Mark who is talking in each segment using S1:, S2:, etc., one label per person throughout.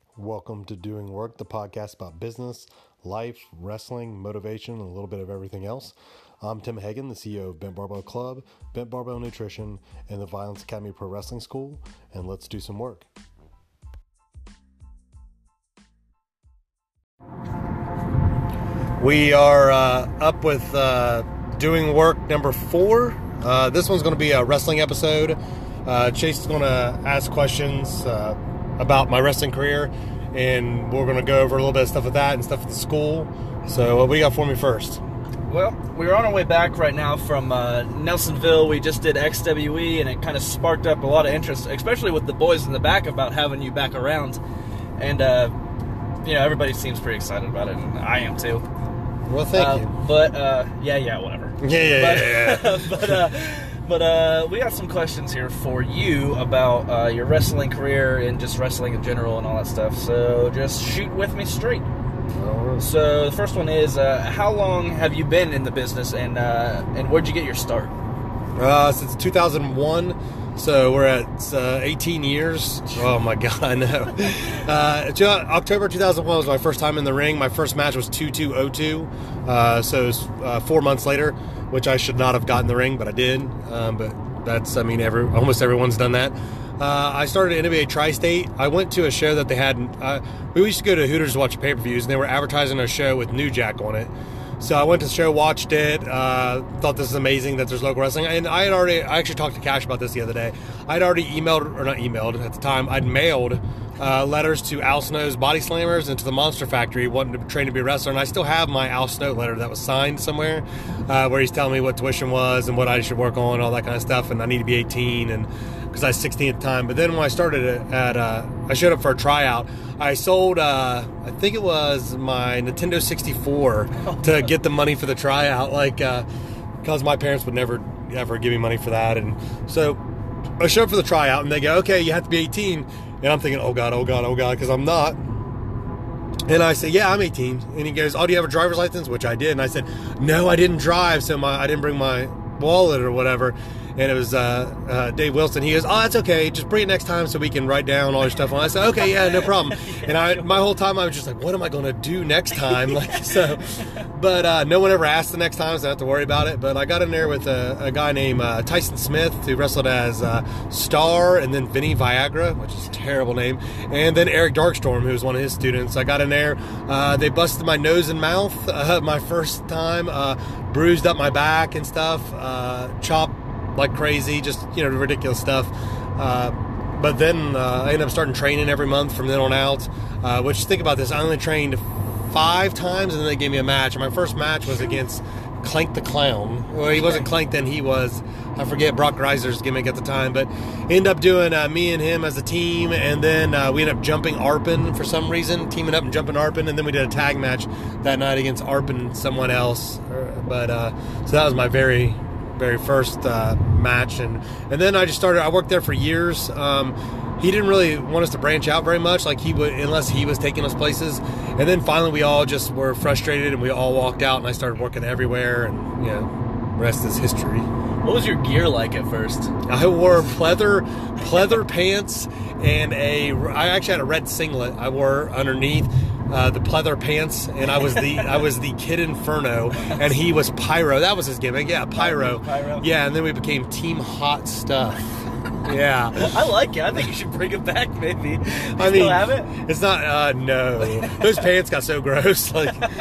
S1: Welcome to Doing Work, the podcast about business, life, wrestling, motivation, and a little bit of everything else. I'm Tim Hagen, the CEO of Bent Barbell Club, Bent Barbell Nutrition, and the Violence Academy Pro Wrestling School, and let's do some work. We are up with Doing Work number 4. This one's going to be a wrestling episode. Chase is going to ask questions about my wrestling career, and we're going to go over a little bit of stuff with that and stuff at the school. So what do you got for me first?
S2: Well, we're on our way back right now from Nelsonville. We just did XWE, and it kind of sparked up a lot of interest, especially with the boys in the back, about having you back around. And, everybody seems pretty excited about it, and I am too.
S1: Well, thank you.
S2: But, whatever.
S1: Yeah.
S2: But we got some questions here for you about your wrestling career and just wrestling in general and all that stuff. So just shoot with me straight. So the first one is, how long have you been in the business, and where'd you get your start?
S1: Since 2001, so we're at 18 years. Oh my God, I know. October 2001 was my first time in the ring. My first match was 2202, so it was 4 months later, which I should not have gotten the ring, but I did. But that's, almost everyone's done that. I started at NWA Tri-State. I went to a show that they had. We used to go to Hooters to watch pay-per-views, and they were advertising a show with New Jack on it. So I went to the show, watched it, thought this is amazing that there's local wrestling. And I actually talked to Cash about this the other day. I'd already emailed at the time, I'd mailed letters to Al Snow's Body Slammers and to the Monster Factory wanting to train to be a wrestler. And I still have my Al Snow letter that was signed somewhere where he's telling me what tuition was and what I should work on, all that kind of stuff. And I need to be 18 and because I was 16 at the time. But then when I started I showed up for a tryout. I sold, I think it was my Nintendo 64 to get the money for the tryout, because my parents would never, ever give me money for that. And so I showed up for the tryout, and they go, okay, you have to be 18. And I'm thinking, oh God, because I'm not. And I say, yeah, I'm 18. And he goes, oh, do you have a driver's license? Which I did. And I said, no, I didn't drive, so I didn't bring my wallet or whatever. And it was Dave Wilson. He goes, oh, that's okay. Just bring it next time so we can write down all your stuff. And I said, okay, yeah, no problem. And my whole time I was just like, what am I going to do next time? But no one ever asked the next time, so I don't have to worry about it. But I got in there with a guy named Tyson Smith, who wrestled as Star, and then Vinny Viagra, which is a terrible name, and then Eric Darkstorm, who was one of his students. I got in there. They busted my nose and mouth my first time, bruised up my back and stuff, chopped like crazy, just ridiculous stuff. But then I ended up starting training every month from then on out. Which, think about this, I only trained 5 times, and then they gave me a match. And my first match was against Clank the Clown. Well, he wasn't Clank then, he was, I forget, Brock Reiser's gimmick at the time. But ended up doing me and him as a team, and then we ended up jumping Arpin for some reason, teaming up and jumping Arpin, and then we did a tag match that night against Arpin and someone else. But so that was my very first match, and then I just started. I worked there for years. He didn't really want us to branch out very much, like he would, unless he was taking us places. And then finally, we all just were frustrated, and we all walked out. And I started working everywhere, and rest is history.
S2: What was your gear like at first?
S1: I wore pleather pants and I actually had a red singlet I wore underneath the pleather pants, and I was the Kid Inferno, and he was Pyro. That was his gimmick, yeah, Pyro. Yeah, and then we became Team Hot Stuff. Yeah,
S2: I like it. I think you should bring it back, maybe. Still have it?
S1: It's not. No, those pants got so gross.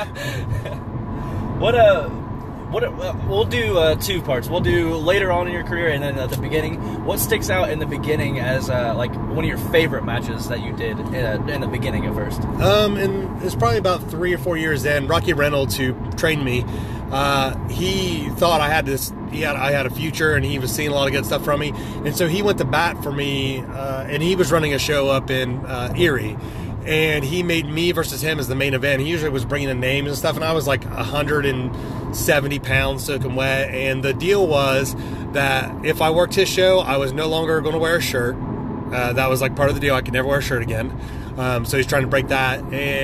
S2: We'll do 2 parts. We'll do later on in your career, and then at the beginning. What sticks out in the beginning as one of your favorite matches that you did in the beginning at first?
S1: And it's probably about 3 or 4 years in. Rocky Reynolds, who trained me, he thought I had this. I had a future, and he was seeing a lot of good stuff from me, and so he went to bat for me. And he was running a show up in Erie. And he made me versus him as the main event. He usually was bringing in names and stuff, and I was like 170 pounds soaking wet. And the deal was that if I worked his show, I was no longer going to wear a shirt. That was like part of the deal. I could never wear a shirt again. So he's trying to break that. And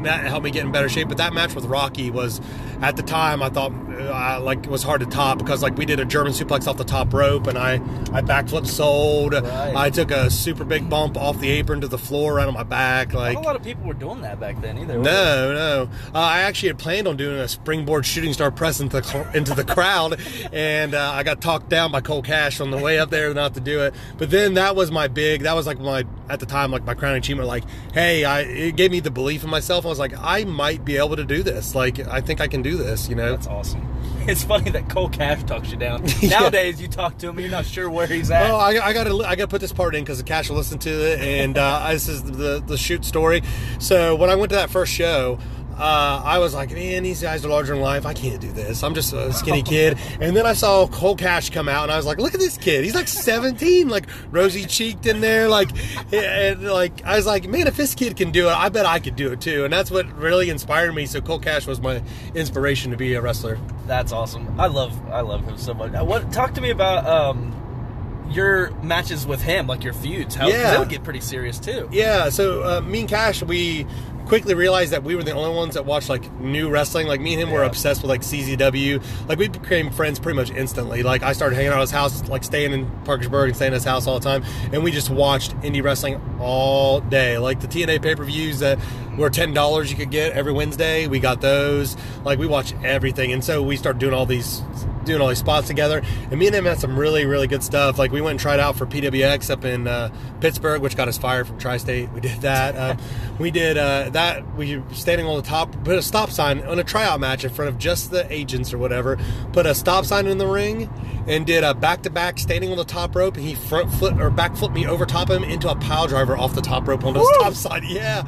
S1: that helped me get in better shape. But that match with Rocky was, at the time, I thought it was hard to top, because like we did a German suplex off the top rope, and I backflip sold.
S2: Right.
S1: I took a super big bump off the apron to the floor right on my back. Like,
S2: not a lot of people were doing that back then either.
S1: No. I actually had planned on doing a springboard shooting star press into the crowd, and I got talked down by Cole Cash on the way up there not to do it. But then that was like my, at the time, like my crowning achievement. Like, hey, it gave me the belief in myself. I was like, I might be able to do this. Like, I think I can do this. You know,
S2: that's awesome. It's funny that Cole Cash talks you down.
S1: Yeah.
S2: Nowadays, you talk to him, you're not sure where he's at.
S1: Oh, I gotta put this part in because the Cash will listen to it, and this is the shoot story. So when I went to that first show, I was like, man, these guys are larger than life. I can't do this. I'm just a skinny kid. And then I saw Cole Cash come out, and I was like, look at this kid. He's like 17, like rosy cheeked in there, like, and like I was like, man, if this kid can do it, I bet I could do it too. And that's what really inspired me. So Cole Cash was my inspiration to be a wrestler.
S2: That's awesome. I love him so much. Talk to me about your matches with him, like your feuds. How they would get pretty serious too.
S1: Yeah. So me and Cash, we quickly realized that we were the only ones that watched like new wrestling. Like me and him were obsessed with like CZW. Like we became friends pretty much instantly. Like I started hanging out at his house, like staying in Parkersburg and staying at his house all the time, and we just watched indie wrestling all day. Like the TNA pay-per-views that were $10 you could get every Wednesday, we got those. Like we watched everything, and so we started doing all these spots together, and me and him had some really, really good stuff. Like we went and tried out for PWX up in Pittsburgh, which got us fired from Tri-State. We did that. We did that. We were standing on the top, put a stop sign on a tryout match in front of just the agents or whatever, put a stop sign in the ring, and did a back-to-back standing on the top rope, and he back flipped me over top of him into a pile driver off the top rope on the stop sign. Yeah.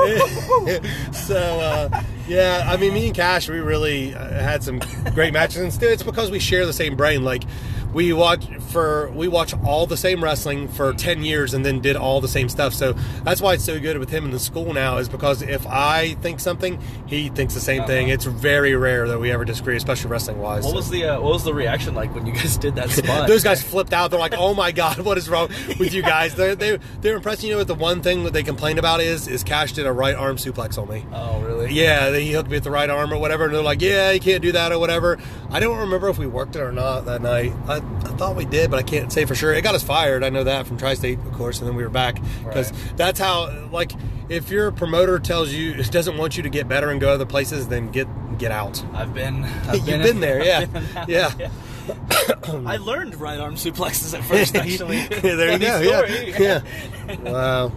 S1: So yeah, I mean, me and Cash, we really had some great matches, and it's because we share the same brain. Like we watch all the same wrestling for 10 years and then did all the same stuff. So that's why it's so good with him in the school now, is because if I think something, he thinks the same thing. It's very rare that we ever disagree, especially wrestling wise.
S2: What was the reaction like when you guys did that spot?
S1: Those guys flipped out. They're like, oh my God, what is wrong with you guys? They're impressed. You know what the one thing that they complained about is Cash did a right arm suplex on me.
S2: Oh really?
S1: Yeah, he hooked me with the right arm or whatever, and they're like, yeah, you can't do that or whatever. I don't remember if we worked it or not that night. I thought we did, but I can't say for sure. It got us fired. I know that from Tri-State, of course, and then we were back, because that's how, like, if your promoter tells you, doesn't want you to get better and go other places, then get out.
S2: I've been
S1: You've been there, yeah. Yeah.
S2: I learned right arm suplexes at first, actually.
S1: Yeah, there you go. Yeah. Wow.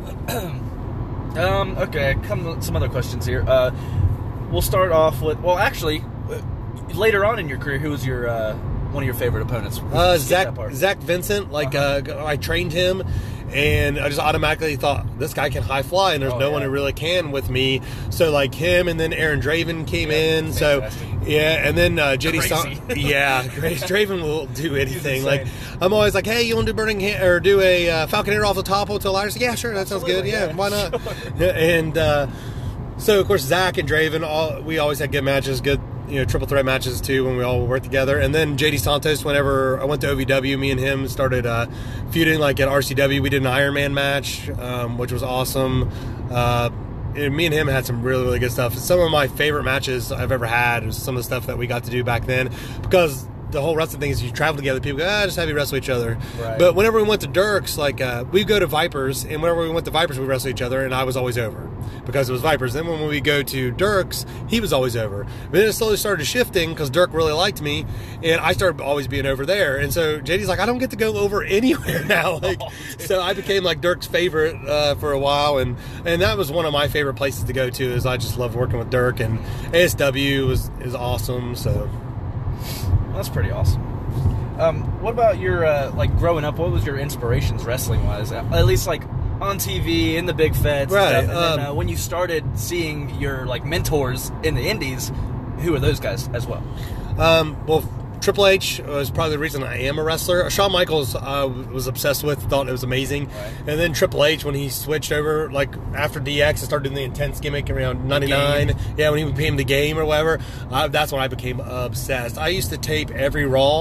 S2: Okay, some other questions here. We'll start off with, well, actually, later on in your career, who was your one of your favorite opponents?
S1: Zach Vincent. Like I trained him, and I just automatically thought, this guy can high fly, and there's no one who really can with me. So like him, and then Aaron Draven came in.
S2: Fantastic.
S1: So yeah, and then JD. Yeah, Grace Draven will do anything. Like I'm always like, hey, you want to do burning or do a Falcon Air off the top hotel ladder? Like, yeah, sure, that sounds good. Yeah, why not? Sure. And so of course Zach and Draven, we always had good matches, good, triple threat matches too when we all worked together. And then JD Santos, whenever I went to OVW, me and him started feuding like at RCW. We did an Iron Man match, which was awesome. Me and him had some really, really good stuff. Some of my favorite matches I've ever had was some of the stuff that we got to do back then, because the whole wrestling thing is you travel together, people go, just have you wrestle each other.
S2: Right.
S1: But whenever we went to Dirks, like we'd go to Vipers, and whenever we went to Vipers, we wrestled each other, and I was always over because it was Vipers. Then when we go to Dirks, he was always over. But then it slowly started shifting because Dirk really liked me, and I started always being over there. And so JD's like, I don't get to go over anywhere now. So I became like Dirk's favorite for a while, and that was one of my favorite places to go to. Is I just love working with Dirk, and ASW is awesome. So.
S2: That's pretty awesome. What about your, growing up, what was your inspirations wrestling-wise? At least, like, on TV, in the big feds and stuff. And then when you started seeing your, mentors in the indies, who are those guys as well?
S1: Well, Triple H was probably the reason I am a wrestler. Shawn Michaels was obsessed with, thought it was amazing. Right. And then Triple H, when he switched over, after DX and started doing the intense gimmick around 99. When he became the Game or whatever, that's when I became obsessed. I used to tape every Raw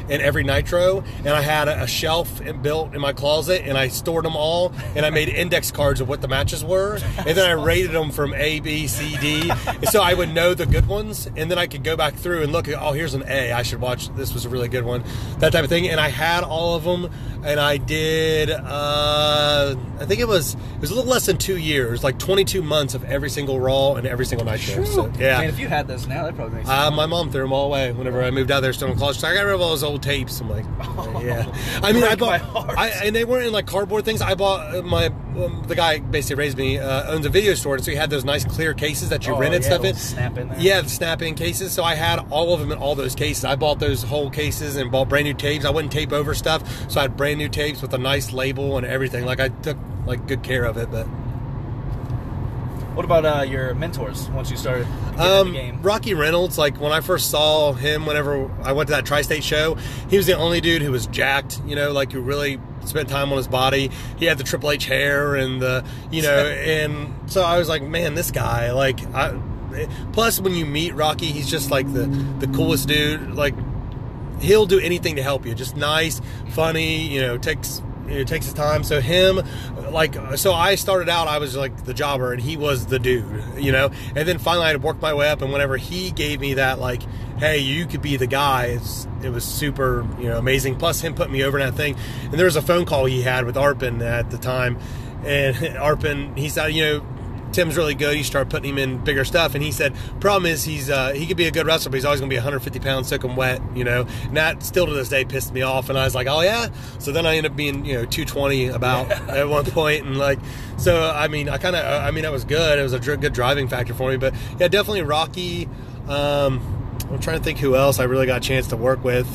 S1: in every Nitro, and I had a shelf built in my closet, and I stored them all, and I made index cards of what the matches were, and then I rated them from A, B, C, D, so I would know the good ones, and then I could go back through and look at, oh, here's an A, I should watch, this was a really good one, that type of thing. And I had all of them, and I did, I think it was a little less than 2 years, like 22 months of every single Raw and every single Nitro. So, yeah.
S2: Man, if you had those now, that probably makes sense.
S1: My mom threw them all away whenever I moved out there, still in college. So I got rid of all those old tapes. I'm like, yeah. I mean, I bought, and they weren't in like cardboard things. I bought the guy basically raised me, owns a video store, and so he had those nice clear cases that you rented stuff in.
S2: Snap in there.
S1: Yeah, the snap-in cases. So I had all of them in all those cases. I bought those whole cases and bought brand new tapes. I wouldn't tape over stuff, so I had brand new tapes with a nice label and everything. Like I took like good care of it. But
S2: what about your mentors once you started getting in the game?
S1: Rocky Reynolds, like when I first saw him, whenever I went to that Tri-State show, he was the only dude who was jacked, you know, like who really spent time on his body. He had the Triple H hair and the, you know, and so I was like, man, this guy, like, plus when you meet Rocky, he's just like the coolest dude. Like, he'll do anything to help you. Just nice, funny, you know, takes his time. So him, like, so I started out, I was like the jobber and he was the dude, you know, and then finally I had worked my way up, and whenever he gave me that, like, hey, you could be the guy, it was super, you know, amazing. Plus him putting me over in that thing. And there was a phone call he had with Arpin at the time, and Arpin, he said, you know, Tim's really good. You start putting him in bigger stuff, and he said, problem is he could be a good wrestler, but he's always going to be 150 pounds soaking wet, you know, and that still to this day pissed me off. And I was like, oh yeah. So then I ended up being, you know, 220 about at one point, and like, so I mean, that was good. It was a good driving factor for me. But yeah, definitely Rocky. I'm trying to think who else I really got a chance to work with.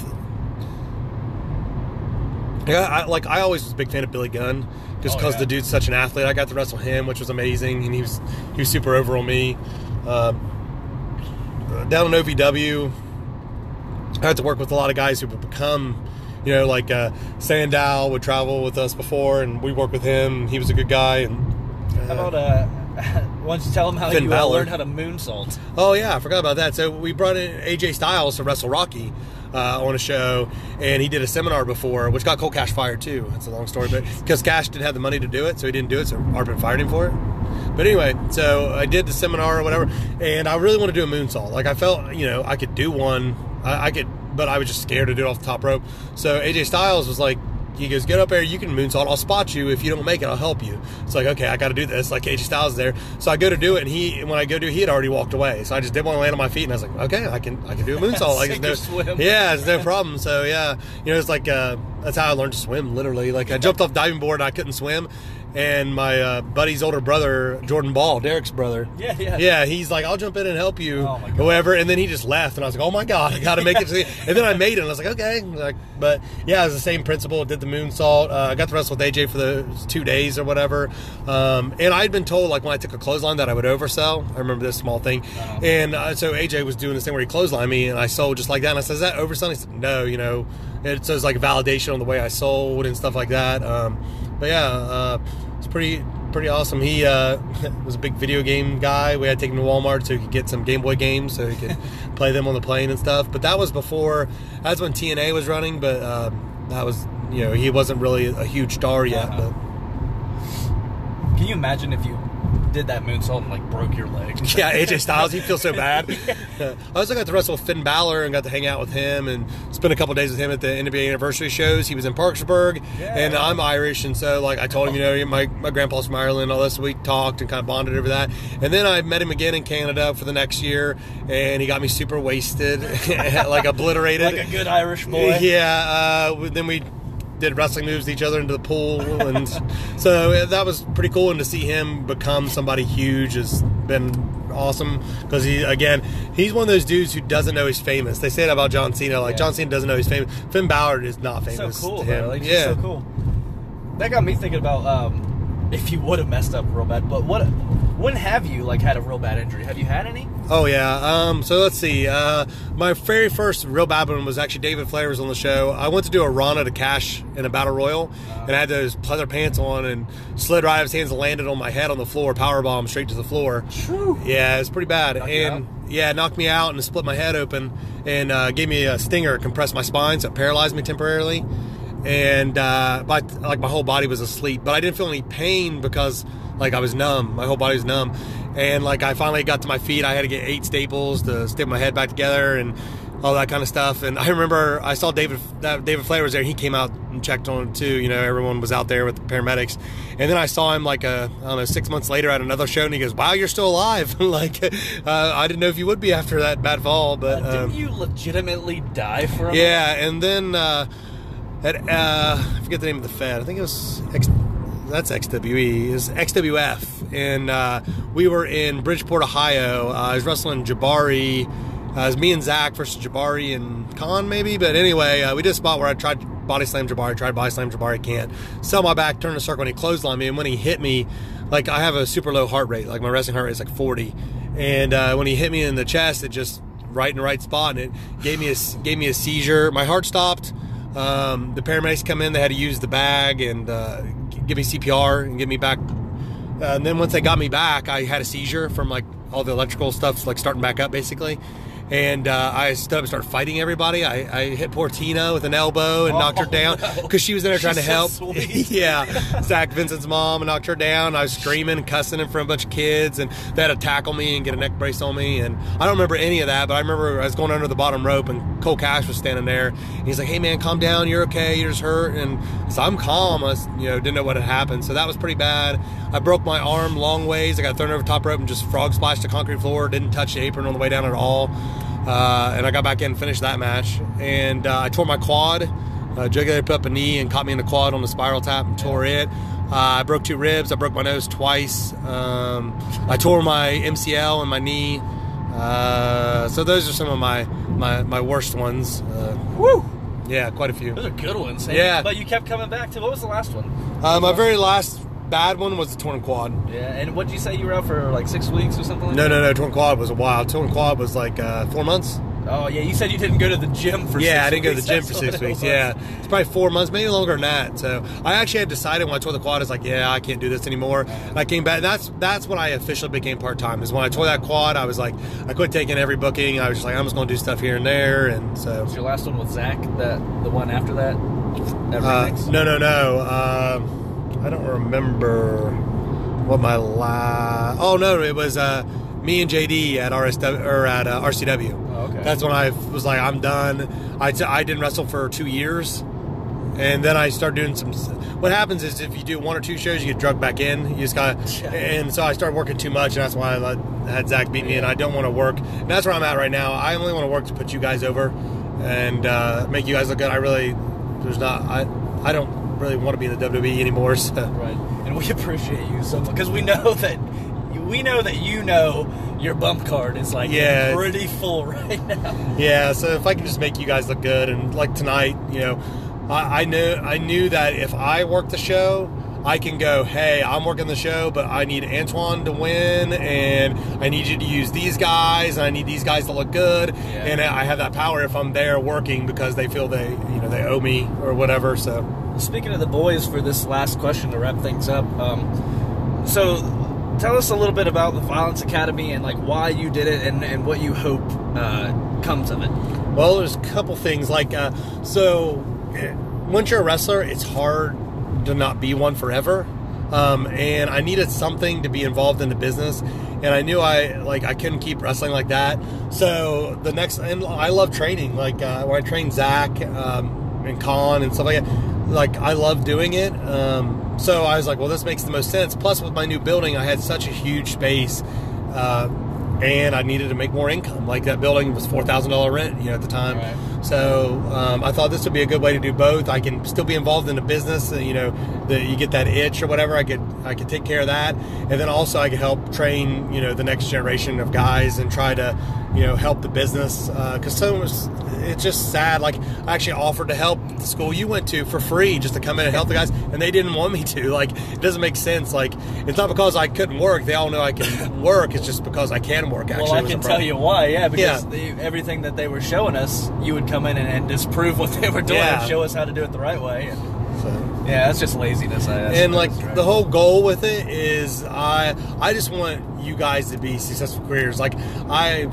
S1: Yeah, I always was a big fan of Billy Gunn, just because the dude's such an athlete. I got to wrestle him, which was amazing, and he was super over on me. Down in OVW, I had to work with a lot of guys who would become, you know, like Sandow would travel with us before, and we worked with him. He was a good guy. And
S2: how about why don't you tell him how you learned how to moonsault?
S1: Oh yeah, I forgot about that. So we brought in AJ Styles to wrestle Rocky on a show, and he did a seminar before, which got Colt Cash fired too. That's a long story, but because Cash didn't have the money to do it, so he didn't do it, so Arpin fired him for it. But anyway, so I did the seminar or whatever, and I really wanted to do a moonsault. Like, I felt, you know, I could do one, I could, but I was just scared to do it off the top rope. So AJ Styles was like, he goes, get up there, you can moonsault, I'll spot you. If you don't make it, I'll help you. It's like, okay, I got to do this. Like, AJ Styles is there. So I go to do it, and when I go to do it, he had already walked away. So I just didn't want to land on my feet, and I was like, okay, I can do a moonsault. Like, yeah, it's no problem. So yeah, you know, it's like, that's how I learned to swim, literally. Like, I jumped off diving board, and I couldn't swim. And my buddy's older brother, Jordan Ball, Derek's brother. Yeah, he's like, I'll jump in and help you, whoever. And then he just left, and I was like, oh my God, I got to make it. And then I made it, and I was like, okay. Like, but yeah, it was the same principle. Did the moonsault. I got to wrestle with AJ for the 2 days or whatever. And I'd been told, like, when I took a clothesline that I would oversell. I remember this small thing. And so AJ was doing this thing where he clotheslined me, and I sold just like that. And I said, is that overselling? He said, no, you know. It was like a validation on the way I sold and stuff like that. But yeah, it's pretty awesome. He was a big video game guy. We had to take him to Walmart so he could get some Game Boy games so he could play them on the plane and stuff. But that was before, that's when TNA was running, but that was, you know, he wasn't really a huge star yet. But
S2: can you imagine if you did that moonsault and like broke your leg?
S1: Yeah, AJ Styles, he'd feel so bad. I also got to wrestle with Finn Balor and got to hang out with him and spend a couple days with him at the NWA anniversary shows. He was in Parkersburg, and I'm Irish, and so like I told him, you know, my grandpa's from Ireland, all this. So we talked and kind of bonded over that. And then I met him again in Canada for the next year, and he got me super wasted, like obliterated,
S2: like a good Irish boy.
S1: Yeah. Then we did wrestling moves to each other into the pool, and so that was pretty cool. And to see him become somebody huge has been awesome, because he's one of those dudes who doesn't know he's famous. They say that about John Cena, like John Cena doesn't know he's famous. Finn Balor is not famous.
S2: So cool,
S1: to him.
S2: Like, so cool. That got me thinking about if you would have messed up real bad. But when have you like had a real bad injury? Have you had any?
S1: Oh yeah. So let's see. My very first real bad one was actually David Flair was on the show. I went to do a Rana to Cash in a battle royal, and I had those pleather pants on and slid right out of his hands and landed on my head on the floor, powerbomb straight to the floor.
S2: True.
S1: Yeah, it was pretty bad.
S2: Knocked you out?
S1: Yeah, it knocked me out and split my head open and gave me a stinger, compressed my spine, so it paralyzed me temporarily. And my whole body was asleep, but I didn't feel any pain because like I was numb. My whole body was numb. And like I finally got to my feet. I had to get 8 staples to stick my head back together and all that kind of stuff. And I remember I saw David Flair was there. He came out and checked on it too. You know, everyone was out there with the paramedics. And then I saw him like I don't know, 6 months later at another show, and he goes, "Wow, you're still alive!" Like I didn't know if you would be after that bad fall. But
S2: didn't you legitimately die for a
S1: yeah, and then I forget the name of the Fed. I think it was that's XWE. It was XWF, and we were in Bridgeport, Ohio. I was wrestling Jabari. It was me and Zach versus Jabari and Khan, maybe. But anyway, we did a spot where I tried body slam Jabari, can't. Sell my back, turn a circle, and he clotheslined me. And when he hit me, like I have a super low heart rate. Like my wrestling heart rate is like 40. And when he hit me in the chest, it just right in the right spot, and it gave me a seizure. My heart stopped. The paramedics come in. They had to use the bag and give me CPR and get me back. And then once they got me back, I had a seizure from like all the electrical stuff, like starting back up basically. And I stood up and started fighting everybody. I hit poor Tina with an elbow and knocked her down because she was in there trying to help. Yeah, Zach Vincent's mom knocked her down. I was screaming and cussing in front of a bunch of kids, and they had to tackle me and get a neck brace on me. And I don't remember any of that, but I remember I was going under the bottom rope, and Cole Cash was standing there. And he's like, "Hey man, calm down. You're okay. You're just hurt." And so I'm calm. I didn't know what had happened. So that was pretty bad. I broke my arm long ways. I got thrown over top rope and just frog splashed the concrete floor. Didn't touch the apron on the way down at all. And I got back in and finished that match. And I tore my quad. Joe put up a knee and caught me in the quad on the spiral tap and tore it. I broke 2 ribs. I broke my nose twice. I tore my MCL and my knee. So those are some of my worst ones.
S2: Woo!
S1: Yeah, quite a few.
S2: Those are good ones.
S1: Yeah.
S2: But you kept coming back to, what was the last one?
S1: My very last bad one was the torn quad.
S2: Yeah, and what did you say you were out for like 6 weeks or something like
S1: that?
S2: No,
S1: torn quad was a while. Torn quad was like 4 months.
S2: Oh, yeah, you said you didn't go to the gym for 6 weeks.
S1: Yeah, I didn't go to the gym for 6 weeks, yeah. It's probably 4 months, maybe longer than that. So I actually had decided when I tore the quad, I was like, yeah, I can't do this anymore. And I came back. That's when I officially became part-time, is when I tore that quad, I was like, I quit taking every booking. I was just like, I'm just going to do stuff here and there. And so. Was
S2: your last one with Zach, the one after that?
S1: No. I don't remember what my last. Oh no, it was me and JD at RCW.
S2: Oh, okay.
S1: That's when I was like, I'm done. I didn't wrestle for 2 years, and then I started doing some. What happens is if you do 1 or 2 shows, you get drugged back in. You just gotta. And so I started working too much, and that's why I had Zach beat me. And I don't want to work. And that's where I'm at right now. I only want to work to put you guys over and make you guys look good. I don't really want to be in the WWE anymore. So.
S2: Right, and we appreciate you so much because we know that your bump card is like pretty full right now.
S1: Yeah, so if I can just make you guys look good, and like tonight, I knew that if I work the show, I can go, hey, I'm working the show, but I need Antoine to win, and I need you to use these guys, and I need these guys to look good, and I have that power if I'm there working because they feel they owe me or whatever. So,
S2: speaking of the boys, for this last question to wrap things up, so tell us a little bit about the Violence Academy and like why you did it and what you hope comes of it.
S1: Well, there's a couple things so once you're a wrestler, it's hard to not be one forever, and I needed something to be involved in the business, and I knew I couldn't keep wrestling like that. So and I love training, when I trained Zach and Khan and stuff like that, I love doing it. So I was like, well, this makes the most sense. Plus, with my new building, I had such a huge space, and I needed to make more income. Like that building was $4,000 rent, at the time. Right. So I thought this would be a good way to do both. I can still be involved in the business. You get that itch or whatever. I could take care of that, and then also I could help train the next generation of guys and try to help the business, because it's just sad. Like, I actually offered to help the school you went to for free just to come in and help the guys, and they didn't want me to. Like, it doesn't make sense. Like, it's not because I couldn't work. They all know I can work. It's just because I can work, actually.
S2: Well, I can tell you why, because everything that they were showing us, you would come in and disprove what they were doing and show us how to do it the right way. And, that's just laziness.
S1: The whole goal with it is I just want you guys to be successful careers. Like, I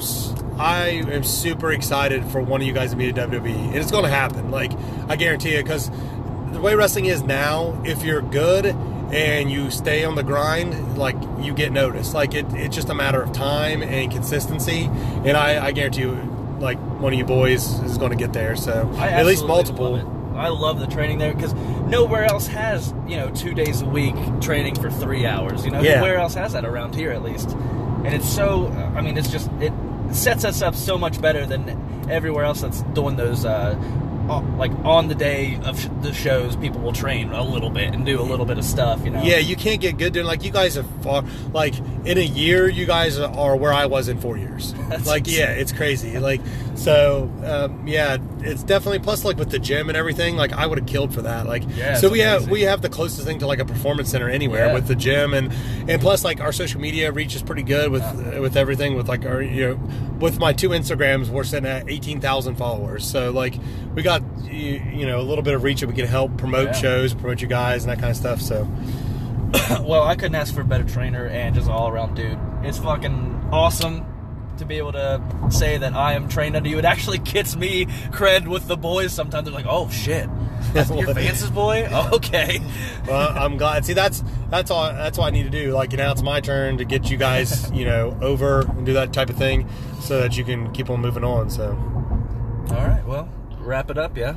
S1: am super excited for one of you guys to be at WWE, and it's going to happen. Like, I guarantee it, because the way wrestling is now, if you're good and you stay on the grind, like, you get noticed. Like, it's just a matter of time and consistency, and I guarantee you, like, one of you boys is going to get there. So at least multiple.
S2: I love the training there, because nowhere else has 2 days a week training for 3 hours. Nowhere else has that around here, at least. And it's so, it sets us up so much better than everywhere else that's doing those, like, on the day of the shows, people will train a little bit and do a little bit of stuff,
S1: Yeah, you can't get good doing, like, you guys are far, like, in a year, you guys are where I was in 4 years. Like, it's crazy. Like, so, it's definitely, plus, like, with the gym and everything, like, I would have killed for that. Like, so we have the closest thing to, like, a performance center anywhere with the gym, and plus, like, our social media reach is pretty good with everything, with, like, our, with my 2 Instagrams, we're sitting at 18,000 followers. So, like, we got, a little bit of reach that we can help promote shows, promote you guys, and that kind of stuff. So,
S2: well, I couldn't ask for a better trainer and just all around dude. It's fucking awesome to be able to say that I am trained under you. It actually gets me cred with the boys sometimes. They're like, oh shit, that's your Vance's boy? Oh, okay.
S1: Well, I'm glad. See, that's all. That's what I need to do. Like, now it's my turn to get you guys, over and do that type of thing, so that you can keep on moving on. So,
S2: all right. Well, wrap it up, yeah.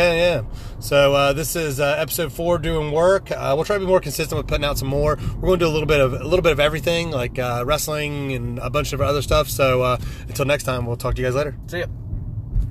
S1: So this is episode 4, doing work. We'll try to be more consistent with putting out some more. We're going to do a little bit of everything, like wrestling and a bunch of other stuff. So until next time, we'll talk to you guys later.
S2: See ya.